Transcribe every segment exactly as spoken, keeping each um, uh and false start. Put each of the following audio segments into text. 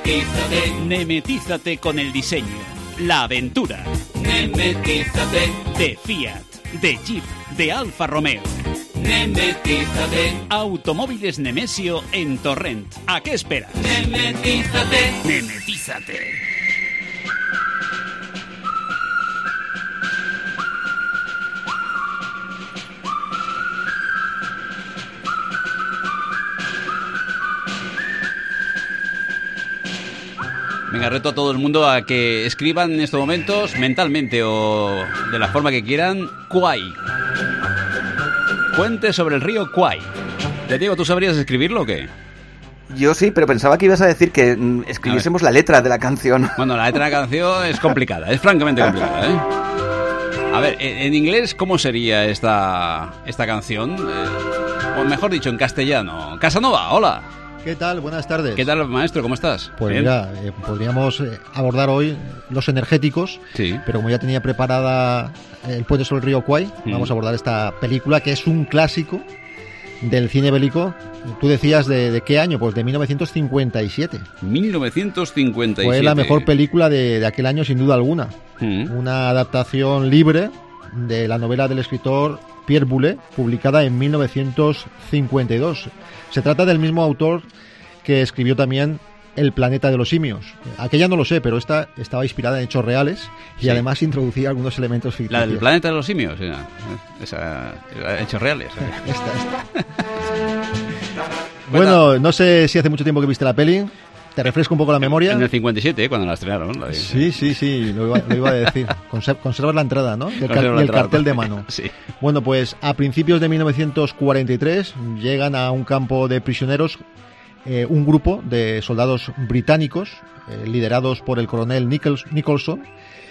Nemetízate. Nemetízate con el diseño, la aventura. Nemetízate. De Fiat, de Jeep, de Alfa Romeo. Nemetízate. Automóviles Nemesio en Torrent. ¿A qué esperas? Nemetízate. Nemetízate. Venga, reto a todo el mundo a que escriban en estos momentos, mentalmente o de la forma que quieran, Kwai. Puente sobre el río Kwai. Te digo, ¿tú sabrías escribirlo o qué? Yo sí, pero pensaba que ibas a decir que mm, escribiésemos la letra de la canción. Bueno, la letra de la canción es complicada, es francamente complicada, ¿eh? A ver, en, en inglés, ¿cómo sería esta, esta canción? Eh, o mejor dicho, en castellano. Casanova, hola. ¿Qué tal? Buenas tardes. ¿Qué tal, maestro? ¿Cómo estás? Pues ¿Bien? mira, eh, podríamos eh, abordar hoy los energéticos, Sí. pero como ya tenía preparada El puente sobre el río Kwai, Mm. vamos a abordar esta película que es un clásico del cine bélico. Tú decías de, de qué año, pues de mil novecientos cincuenta y siete. mil novecientos cincuenta y siete. Fue la mejor película de, de aquel año sin duda alguna. Mm. Una adaptación libre de la novela del escritor Pierre Boulet, publicada en mil novecientos cincuenta y dos. Se trata del mismo autor que escribió también El planeta de los simios. Aquella no lo sé, pero esta estaba inspirada en hechos reales y Sí. además introducía algunos elementos ficticios. La del planeta de los simios, esa, esa, esa- hechos reales. Esta, esta. Bueno, no sé si hace mucho tiempo que viste la peli. ¿Te refresco un poco la memoria? En el cincuenta y siete, ¿eh? Cuando la estrenaron. La Sí, sí, sí, lo iba, lo iba a decir. Conser- conservas la entrada, ¿no? Y el, car- Conservo y la el entrada. cartel de mano. Sí. Bueno, pues a principios de mil novecientos cuarenta y tres llegan a un campo de prisioneros eh, un grupo de soldados británicos eh, liderados por el coronel Nichols- Nicholson,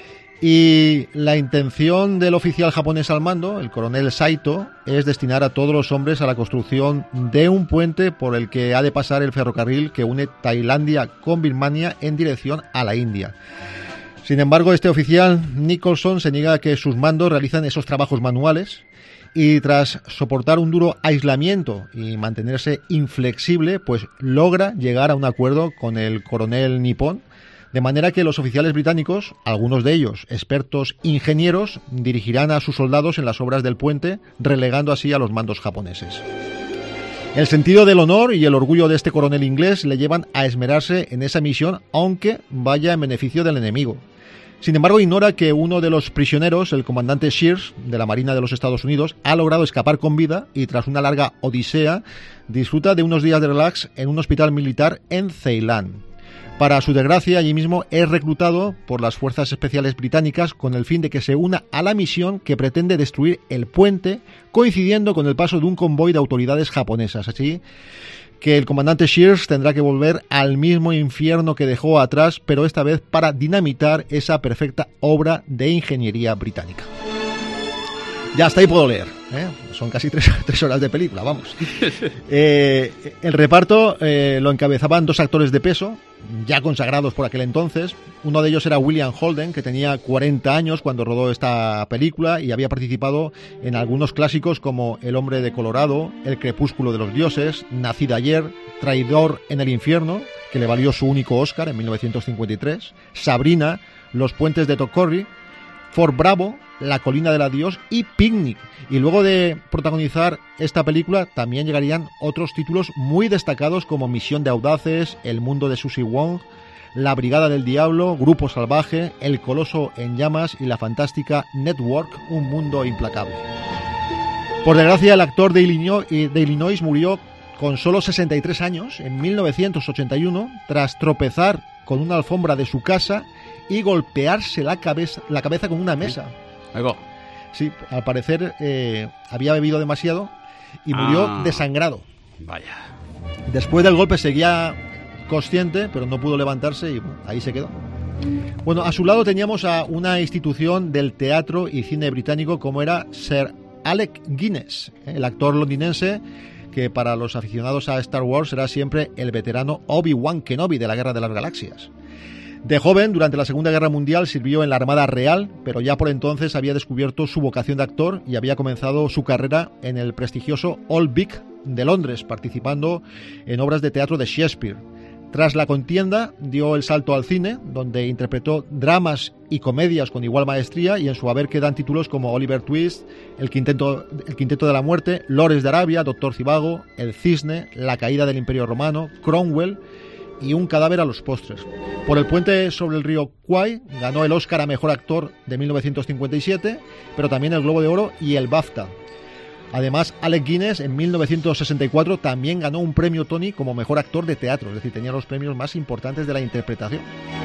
y la intención del oficial japonés al mando, el coronel Saito, es destinar a todos los hombres a la construcción de un puente por el que ha de pasar el ferrocarril que une Tailandia con Birmania en dirección a la India. Sin embargo, este oficial, Nicholson, se niega a que sus mandos realizan esos trabajos manuales y tras soportar un duro aislamiento y mantenerse inflexible, pues logra llegar a un acuerdo con el coronel nipón, de manera que los oficiales británicos, algunos de ellos expertos ingenieros, dirigirán a sus soldados en las obras del puente, relegando así a los mandos japoneses. El sentido del honor y el orgullo de este coronel inglés le llevan a esmerarse en esa misión, aunque vaya en beneficio del enemigo. Sin embargo, ignora que uno de los prisioneros, el comandante Shears, de la Marina de los Estados Unidos, ha logrado escapar con vida y tras una larga odisea, disfruta de unos días de relax en un hospital militar en Ceilán. Para su desgracia, allí mismo es reclutado por las fuerzas especiales británicas con el fin de que se una a la misión que pretende destruir el puente, coincidiendo con el paso de un convoy de autoridades japonesas. Así que el comandante Shears tendrá que volver al mismo infierno que dejó atrás, pero esta vez para dinamitar esa perfecta obra de ingeniería británica. Ya hasta ahí puedo leer, ¿eh? Son casi tres, tres horas de película, vamos. Eh, el reparto eh, lo encabezaban dos actores de peso, ya consagrados por aquel entonces. Uno de ellos era William Holden, que tenía cuarenta años cuando rodó esta película y había participado en algunos clásicos como El hombre de Colorado, El crepúsculo de los dioses, Nacida ayer, Traidor en el infierno, que le valió su único Oscar en mil novecientos cincuenta y tres, Sabrina, Los puentes de Tocorri, Fort Bravo, La colina del adiós y Picnic. Y luego de protagonizar esta película también llegarían otros títulos muy destacados como Misión de audaces, El mundo de Susie Wong, La brigada del diablo, Grupo salvaje, El coloso en llamas y la fantástica Network, un mundo implacable. Por desgracia, el actor de Illinois, de Illinois murió con solo sesenta y tres años en mil novecientos ochenta y uno tras tropezar con una alfombra de su casa y golpearse la cabeza, la cabeza con una mesa. Algo. Sí, al parecer eh, había bebido demasiado y murió Ah. desangrado. Vaya. Después del golpe seguía consciente, pero no pudo levantarse y bueno, ahí se quedó. Bueno, a su lado teníamos a una institución del teatro y cine británico como era Sir Alec Guinness, el actor londinense que para los aficionados a Star Wars era siempre el veterano Obi-Wan Kenobi de la Guerra de las Galaxias. De joven, durante la Segunda Guerra Mundial sirvió en la Armada Real, pero ya por entonces había descubierto su vocación de actor y había comenzado su carrera en el prestigioso Old Vic de Londres, participando en obras de teatro de Shakespeare. Tras la contienda, dio el salto al cine, donde interpretó dramas y comedias con igual maestría, y en su haber quedan títulos como Oliver Twist, El Quinteto, el Quinteto de la Muerte, Lores de Arabia, Doctor Zivago, El Cisne, La Caída del Imperio Romano, Cromwell y Un cadáver a los postres. Por El puente sobre el río Kwai ganó el Oscar a Mejor Actor de mil novecientos cincuenta y siete, pero también el Globo de Oro y el BAFTA. Además, Alec Guinness en mil novecientos sesenta y cuatro también ganó un premio Tony como mejor actor de teatro, es decir, tenía los premios más importantes de la interpretación.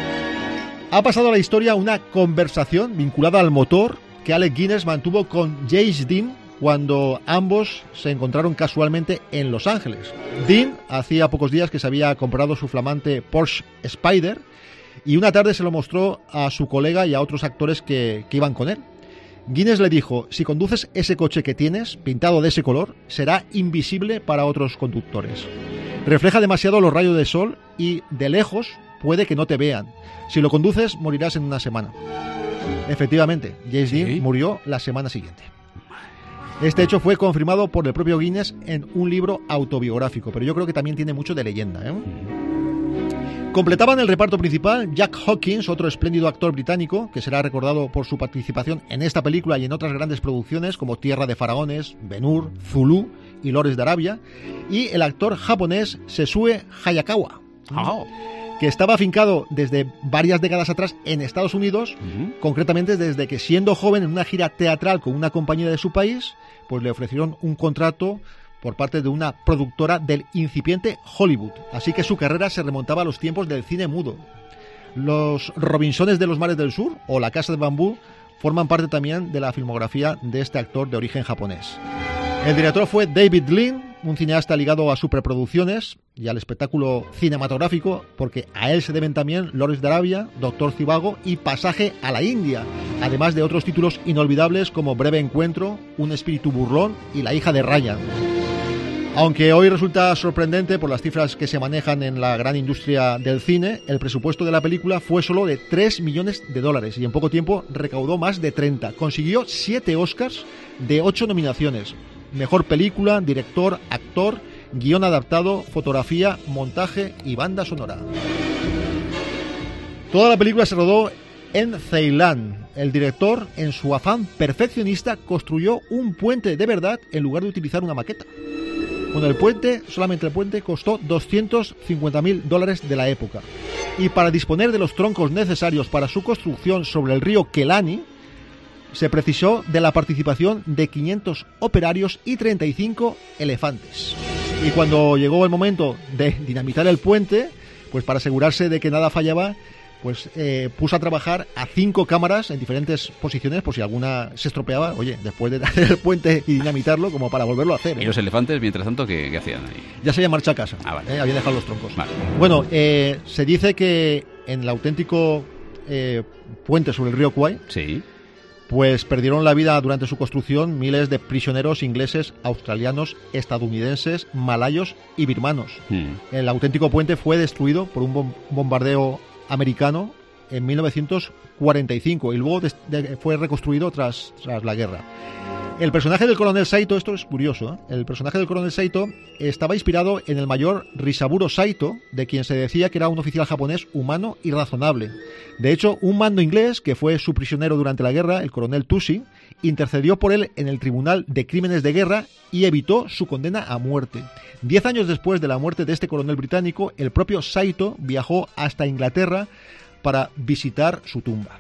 Ha pasado a la historia una conversación vinculada al motor que Alec Guinness mantuvo con James Dean cuando ambos se encontraron casualmente en Los Ángeles. Dean hacía pocos días que se había comprado su flamante Porsche Spyder y una tarde se lo mostró a su colega y a otros actores que, que iban con él. Guinness le dijo: si conduces ese coche que tienes, pintado de ese color, será invisible para otros conductores. Refleja demasiado los rayos de sol y, de lejos, puede que no te vean. Si lo conduces, morirás en una semana. Efectivamente, James ¿Sí? Dean murió la semana siguiente. Este hecho fue confirmado por el propio Guinness en un libro autobiográfico, pero yo creo que también tiene mucho de leyenda, ¿eh? Completaban el reparto principal Jack Hawkins, otro espléndido actor británico, que será recordado por su participación en esta película y en otras grandes producciones como Tierra de Faraones, Ben-Hur, Zulu y Lores de Arabia, y el actor japonés Sessue Hayakawa, oh. que estaba afincado desde varias décadas atrás en Estados Unidos, uh-huh. concretamente desde que, siendo joven, en una gira teatral con una compañía de su país, pues le ofrecieron un contrato por parte de una productora del incipiente Hollywood. Así que su carrera se remontaba a los tiempos del cine mudo. Los Robinsones de los Mares del Sur o La Casa de Bambú forman parte también de la filmografía de este actor de origen japonés. El director fue David Lean, un cineasta ligado a superproducciones y al espectáculo cinematográfico, porque a él se deben también Lores de Arabia, Doctor Zivago y Pasaje a la India, además de otros títulos inolvidables como Breve Encuentro, Un espíritu burlón y La hija de Ryan. Aunque hoy resulta sorprendente por las cifras que se manejan en la gran industria del cine, el presupuesto de la película fue solo de tres millones de dólares y en poco tiempo recaudó más de treinta. Consiguió siete Oscars de ocho nominaciones: Mejor Película, Director, Actor, Guión Adaptado, Fotografía, Montaje y Banda Sonora. Toda la película se rodó en Ceilán. El director, en su afán perfeccionista, construyó un puente de verdad en lugar de utilizar una maqueta. Bueno, el puente, solamente el puente, costó doscientos cincuenta mil dólares de la época. Y para disponer de los troncos necesarios para su construcción sobre el río Kelani, se precisó de la participación de quinientos operarios y treinta y cinco elefantes. Y cuando llegó el momento de dinamitar el puente, pues para asegurarse de que nada fallaba, pues eh, puso a trabajar a cinco cámaras en diferentes posiciones por si alguna se estropeaba, oye, después de hacer el puente y dinamitarlo, como para volverlo a hacer, ¿eh? ¿Y los elefantes, mientras tanto, qué, qué hacían ahí? Ya se había marchado a casa, ah, vale. ¿eh? Había dejado los troncos. Vale. Bueno, eh, se dice que en el auténtico eh, puente sobre el río Kwai, sí, pues perdieron la vida durante su construcción miles de prisioneros ingleses, australianos, estadounidenses, malayos y birmanos. Hmm. El auténtico puente fue destruido por un bombardeo americano en mil novecientos cuarenta y cinco y luego de, de, fue reconstruido tras, tras la guerra. El personaje del coronel Saito, esto es curioso, ¿eh? El personaje del coronel Saito estaba inspirado en el mayor Risaburo Saito, de quien se decía que era un oficial japonés humano y razonable. De hecho, un mando inglés, que fue su prisionero durante la guerra, el coronel Tusi, intercedió por él en el Tribunal de Crímenes de Guerra y evitó su condena a muerte. Diez años después de la muerte de este coronel británico, el propio Saito viajó hasta Inglaterra para visitar su tumba.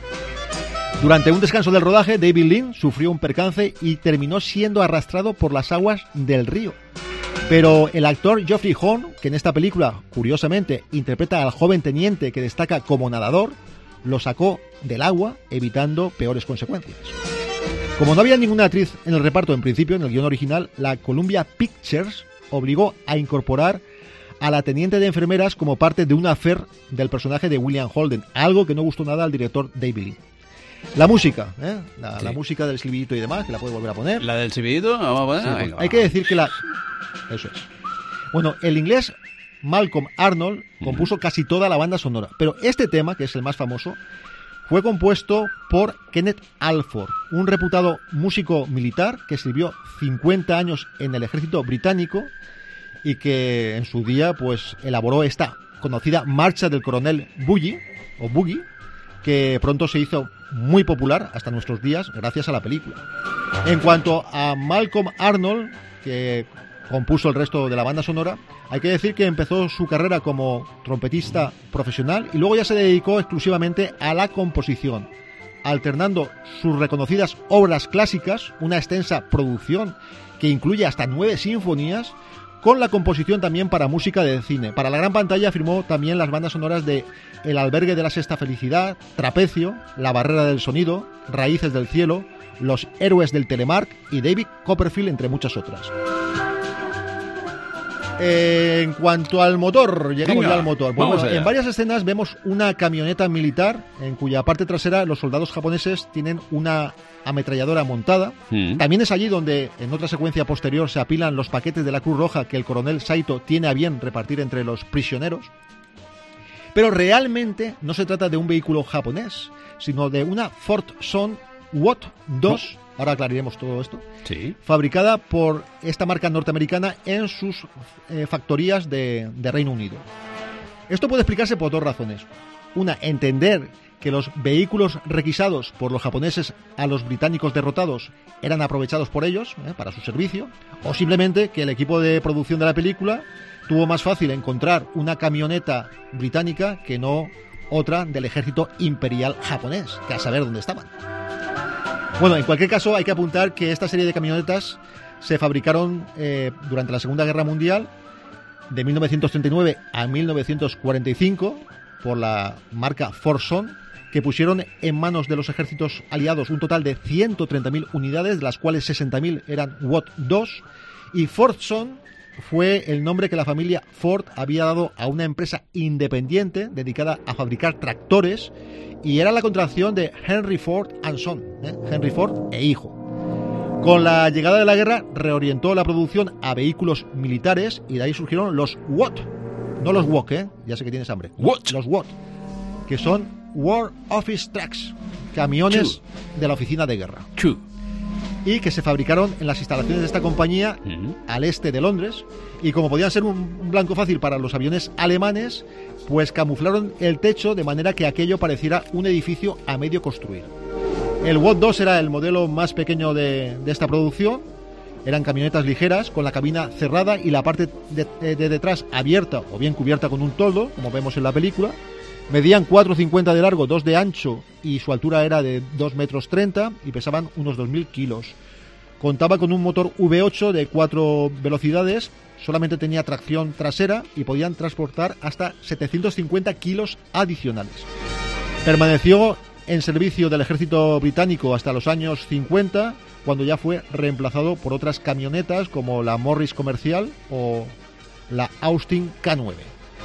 Durante un descanso del rodaje, David Lean sufrió un percance y terminó siendo arrastrado por las aguas del río. Pero el actor Geoffrey Horn, que en esta película, curiosamente, interpreta al joven teniente que destaca como nadador, lo sacó del agua, evitando peores consecuencias. Como no había ninguna actriz en el reparto en principio, en el guión original, la Columbia Pictures obligó a incorporar a la teniente de enfermeras como parte de un affair del personaje de William Holden, algo que no gustó nada al director David Lean. La música, ¿eh? la, sí. la música del silbidito y demás, que la puedes volver a poner. ¿La del silbidito? Vamos a poner. Sí, Venga, pues, vamos. hay que decir que la... Eso es. Bueno, el inglés Malcolm Arnold compuso uh-huh. casi toda la banda sonora, pero este tema, que es el más famoso, fue compuesto por Kenneth Alford, un reputado músico militar que sirvió cincuenta años en el ejército británico y que en su día pues elaboró esta conocida Marcha del Coronel Boogie, o Boogie, que pronto se hizo muy popular hasta nuestros días gracias a la película. En cuanto a Malcolm Arnold, que compuso el resto de la banda sonora, hay que decir que empezó su carrera como trompetista profesional y luego ya se dedicó exclusivamente a la composición, alternando sus reconocidas obras clásicas, una extensa producción que incluye hasta nueve sinfonías, con la composición también para música de cine. Para la gran pantalla firmó también las bandas sonoras de El albergue de la sexta felicidad, Trapecio, La barrera del sonido, Raíces del cielo, Los héroes del Telemark y David Copperfield, entre muchas otras. Eh, en cuanto al motor, llegamos Venga, ya al motor. Pues vamos bueno, allá. en varias escenas vemos una camioneta militar en cuya parte trasera los soldados japoneses tienen una ametralladora montada. Mm. También es allí donde en otra secuencia posterior se apilan los paquetes de la Cruz Roja que el coronel Saito tiene a bien repartir entre los prisioneros. Pero realmente no se trata de un vehículo japonés, sino de una Ford Son Watt dos, ahora aclararemos todo esto, Sí. fabricada por esta marca norteamericana en sus eh, factorías de, de Reino Unido. Esto puede explicarse por dos razones. Una, entender que los vehículos requisados por los japoneses a los británicos derrotados eran aprovechados por ellos eh, para su servicio, o simplemente que el equipo de producción de la película tuvo más fácil encontrar una camioneta británica que no otra del ejército imperial japonés, que a saber dónde estaban. Bueno, en cualquier caso hay que apuntar que esta serie de camionetas se fabricaron eh, durante la Segunda Guerra Mundial, de mil novecientos treinta y nueve a mil novecientos cuarenta y cinco, por la marca Ford Son, que pusieron en manos de los ejércitos aliados un total de ciento treinta mil unidades, de las cuales sesenta mil eran Watt dos, y Ford Son fue el nombre que la familia Ford había dado a una empresa independiente dedicada a fabricar tractores, y era la contracción de Henry Ford and Son, ¿eh? Henry Ford e hijo. Con la llegada de la guerra reorientó la producción a vehículos militares y de ahí surgieron los Watt, no los Walk, ¿eh? Ya sé que tienes hambre. What? Los Watt, que son War Office Trucks, camiones de la oficina de guerra, Chu. y que se fabricaron en las instalaciones de esta compañía Mm. al este de Londres, y como podían ser un blanco fácil para los aviones alemanes, pues camuflaron el techo de manera que aquello pareciera un edificio a medio construir. El Watt dos era el modelo más pequeño de, de esta producción. Eran camionetas ligeras con la cabina cerrada y la parte de, de, de detrás abierta o bien cubierta con un toldo, como vemos en la película. Medían cuatro cincuenta de largo, dos de ancho, y su altura era de dos metros treinta y pesaban unos dos mil kilos. Contaba con un motor V ocho de cuatro velocidades, solamente tenía tracción trasera y podían transportar hasta setecientos cincuenta kilos adicionales. Permaneció en servicio del ejército británico hasta los años cincuenta, cuando ya fue reemplazado por otras camionetas como la Morris Comercial o la Austin K nueve.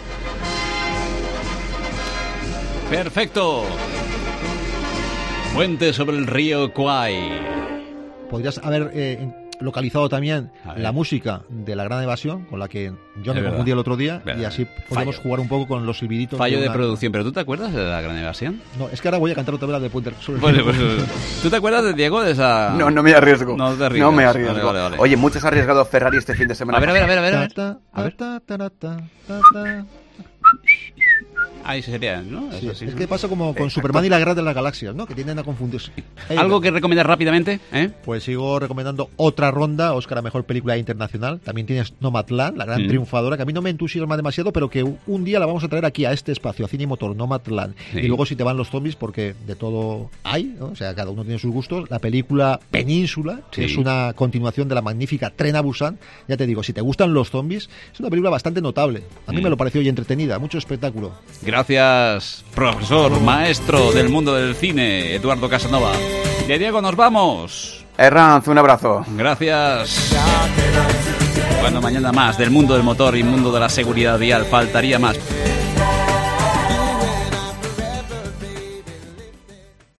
Perfecto. Puente sobre el río Kwai. Podrías haber eh, localizado también A ver. la música de La Gran Evasión, con la que yo Es me verdad. confundí el otro día, Verdad. y así podemos Fallo. jugar un poco con los silbiditos. Fallo de una- producción, pero ¿tú te acuerdas de La Gran Evasión? No, es que ahora voy a cantar otra vez la de Puente sobre el Pues, río. pues, ¿tú te acuerdas de Diego de esa...? No, no me arriesgo. No te arriesgas. me arriesgo. Vale, vale, vale. Oye, muchos ha arriesgado Ferrari este fin de semana. A ver, a ver, a ver, a ver. A ver. Ta, ta, A ver. ta, ta, ta, ta, ta, ta. Ahí sería, ¿no? Sí, Eso sí, es ¿no? que pasa como con Exacto. Superman y la Guerra de las Galaxias, ¿no? Que tienden a confundirse. Ahí ¿Algo va. que recomendar rápidamente? ¿Eh? Pues sigo recomendando otra ronda, Oscar a Mejor Película Internacional. También tienes Nomadland, la gran Mm. triunfadora, que a mí no me entusiasma demasiado, pero que un día la vamos a traer aquí a este espacio, a Cine y Motor, Nomadland. Sí. Y luego si te van los zombies, porque de todo hay, ¿no? O sea, cada uno tiene sus gustos. La película Península, que Sí. es una continuación de la magnífica Tren a Busan. Ya te digo, si te gustan los zombies, es una película bastante notable. A mí Mm. me lo pareció y entretenida, mucho espectáculo. Gracias, profesor, maestro del mundo del cine, Eduardo Casanova. Y a Diego nos vamos. Herranz, un abrazo. Gracias. Bueno, mañana más del mundo del motor y mundo de la seguridad vial. Faltaría más.